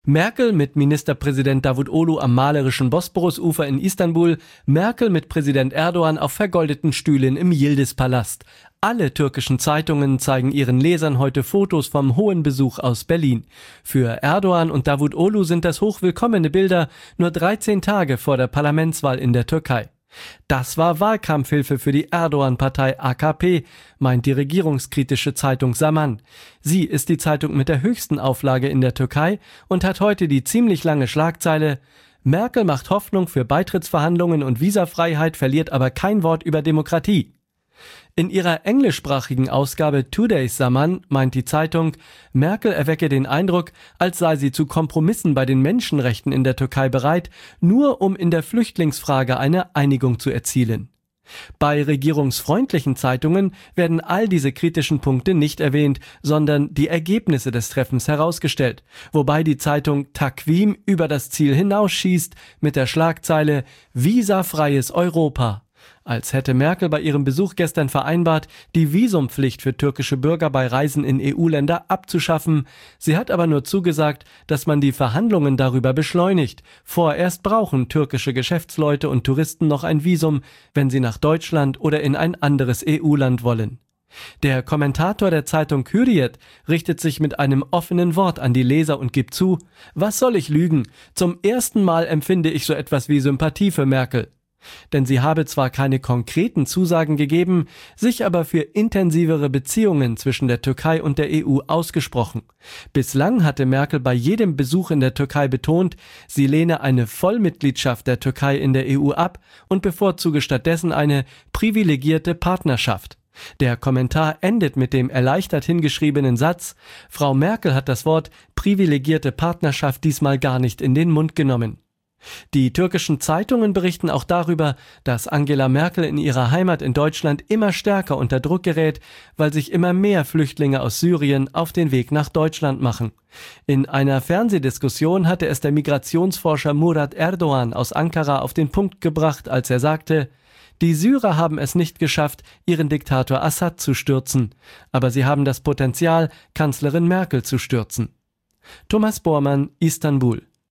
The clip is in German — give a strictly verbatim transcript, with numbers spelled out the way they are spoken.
Merkel mit Ministerpräsident Davutoglu am malerischen Bosporusufer in Istanbul, Merkel mit Präsident Erdogan auf vergoldeten Stühlen im Yildiz-Palast. Alle türkischen Zeitungen zeigen ihren Lesern heute Fotos vom hohen Besuch aus Berlin. Für Erdogan und Davutoglu sind das hochwillkommene Bilder nur dreizehn Tage vor der Parlamentswahl in der Türkei. Das war Wahlkampfhilfe für die Erdogan-Partei A K P, meint die regierungskritische Zeitung Zaman. Sie ist die Zeitung mit der höchsten Auflage in der Türkei und hat heute die ziemlich lange Schlagzeile: Merkel macht Hoffnung für Beitrittsverhandlungen und Visafreiheit, verliert aber kein Wort über Demokratie. In ihrer englischsprachigen Ausgabe Today's Zaman meint die Zeitung, Merkel erwecke den Eindruck, als sei sie zu Kompromissen bei den Menschenrechten in der Türkei bereit, nur um in der Flüchtlingsfrage eine Einigung zu erzielen. Bei regierungsfreundlichen Zeitungen werden all diese kritischen Punkte nicht erwähnt, sondern die Ergebnisse des Treffens herausgestellt, wobei die Zeitung Takvim über das Ziel hinausschießt mit der Schlagzeile Visafreies Europa. Als hätte Merkel bei ihrem Besuch gestern vereinbart, die Visumpflicht für türkische Bürger bei Reisen in E U-Länder abzuschaffen. Sie hat aber nur zugesagt, dass man die Verhandlungen darüber beschleunigt. Vorerst brauchen türkische Geschäftsleute und Touristen noch ein Visum, wenn sie nach Deutschland oder in ein anderes E U-Land wollen. Der Kommentator der Zeitung Hürriyet richtet sich mit einem offenen Wort an die Leser und gibt zu: Was soll ich lügen? Zum ersten Mal empfinde ich so etwas wie Sympathie für Merkel. Denn sie habe zwar keine konkreten Zusagen gegeben, sich aber für intensivere Beziehungen zwischen der Türkei und der E U ausgesprochen. Bislang hatte Merkel bei jedem Besuch in der Türkei betont, sie lehne eine Vollmitgliedschaft der Türkei in der E U ab und bevorzuge stattdessen eine privilegierte Partnerschaft. Der Kommentar endet mit dem erleichtert hingeschriebenen Satz: Frau Merkel hat das Wort privilegierte Partnerschaft diesmal gar nicht in den Mund genommen. Die türkischen Zeitungen berichten auch darüber, dass Angela Merkel in ihrer Heimat in Deutschland immer stärker unter Druck gerät, weil sich immer mehr Flüchtlinge aus Syrien auf den Weg nach Deutschland machen. In einer Fernsehdiskussion hatte es der Migrationsforscher Murat Erdoğan aus Ankara auf den Punkt gebracht, als er sagte: Die Syrer haben es nicht geschafft, ihren Diktator Assad zu stürzen, aber sie haben das Potenzial, Kanzlerin Merkel zu stürzen. Thomas Bormann, Istanbul.